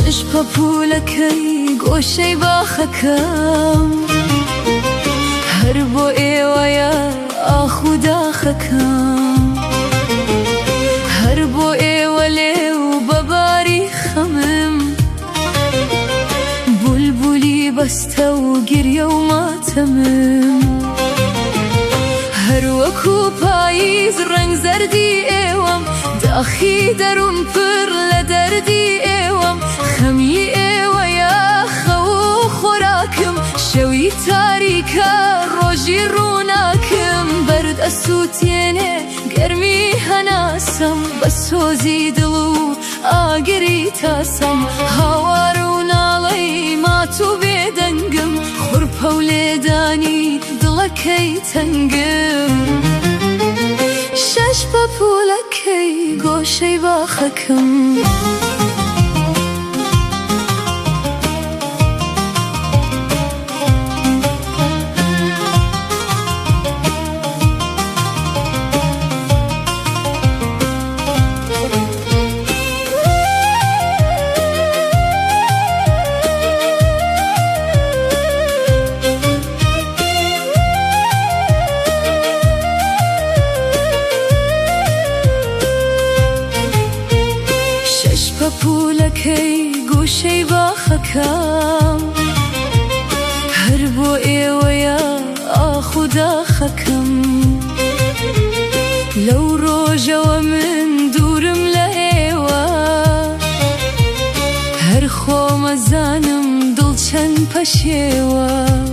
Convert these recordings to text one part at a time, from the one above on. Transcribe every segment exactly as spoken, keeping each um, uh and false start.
شش پەپوولەکەی گۆشەی باخەکەم هەر بۆ ئێوەیە ئاخ و داخەکەم هەر بۆ ئێوە لێو بەباری خەمم بولبولی بەستە و گریە و ماتەمم هەر وەکو پاییز ڕەنگ زەردی ئێوەم داخی دەروون پڕ لە دەردی ئێوەم خەمی ئێوەیە خەو و خۆراکم شەوی تاریکە ڕۆژی ڕووناکم بەرد ئەسووتێنێ گەرمی هەناسم بە سۆزی دڵ و ئاگری تاسم هاوار و ناڵەی مات و بێدەنگم خوڕپە و لێدانی دڵەکەی تەنگم شەش پەپوولەکەی گۆشەی باخەکەم پەپوولەکەی گۆشەی باخەکەم هەر بۆ ئێوەیە ئاخ و داخەکەم لەو ڕۆژەوە من دوورم لە ئێوە هەر خۆمەزانم دڵ چەند پەشێوە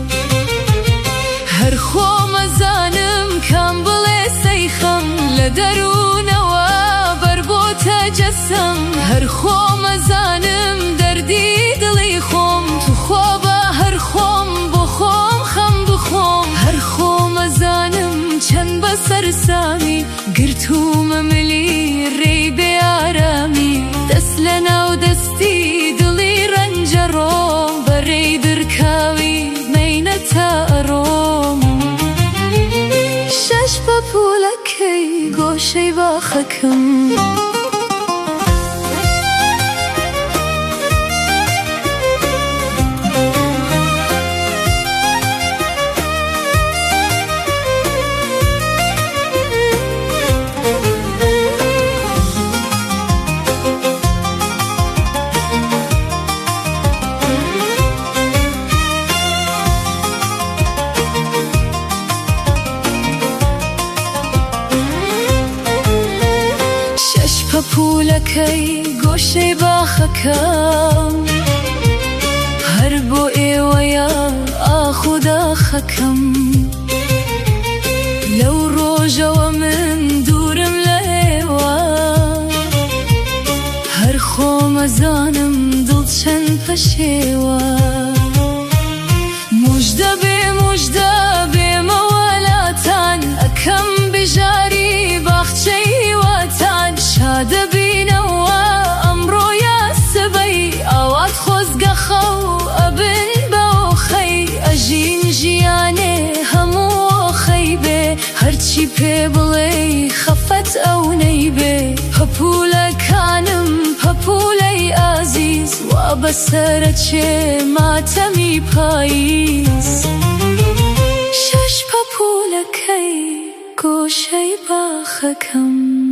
هەر خۆمەزانم کام بڵێ سەیخەم لە دەروونەوە بەر بۆتە جەسەم هەر خۆمەزانم دەردی دڵی خۆم تو خۆ بە هەر خۆم بۆ خۆم خەم بخۆم هەر خۆمەزانم چەند بە سەرسامی گرتومە ملی ڕێی بێئارامی دەست لە ناو دەستی دڵی ڕەنجە ڕۆم بەڕێی برکاوی مەینە تا ئەڕۆم شەش پەپوولەکەی گۆشەی باخەکەم پەپوولەکەی گۆشەی باخەکەم هەر بۆ ئێوەیە ئاخ و داخەکەم لەو ڕۆژەوە من دوورم لە ئێوە هەر خۆمەزانم دڵ چەند پەشێوە موژدە بێ موژدە بێمە وەلاتان ئەکەم بژاری باخچەی هیواتان شادە بینەوە ئەمڕۆ یا سبەی ئاوات خۆزگە خەو ئەبن بەوخەی ئەژین ژیانێ هەموو ئۆخەی بێ هەرچی پێ بڵێ خەفەت ئەو نەیبێ پەپوولەکانم پەپوولەی ئازیز وا بەسەرە چێ ماتەمی پاییز شەش پەپوولەکەی گۆشەی باخەکەم